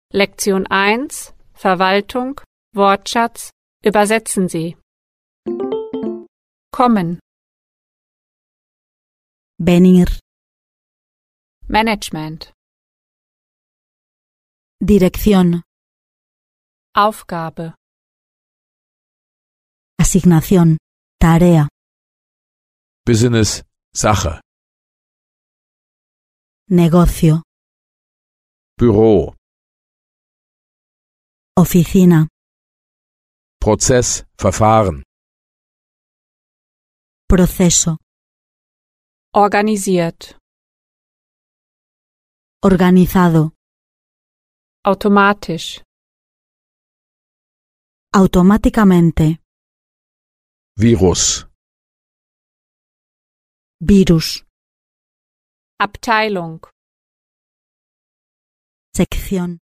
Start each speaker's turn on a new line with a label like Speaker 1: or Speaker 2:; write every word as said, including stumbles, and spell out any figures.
Speaker 1: Lektion eins Verwaltung Wortschatz Übersetzen Sie. Kommen.
Speaker 2: Venir.
Speaker 1: Management.
Speaker 2: Dirección.
Speaker 1: Aufgabe.
Speaker 2: Asignación. Tarea.
Speaker 3: Business, Sache.
Speaker 2: Negocio.
Speaker 3: Büro.
Speaker 2: Oficina.
Speaker 3: Prozess, Verfahren.
Speaker 2: Proceso.
Speaker 1: Organisiert.
Speaker 2: Organizado.
Speaker 1: Automatisch.
Speaker 2: Automáticamente.
Speaker 3: Virus.
Speaker 2: Virus.
Speaker 1: Abteilung.
Speaker 2: Sección.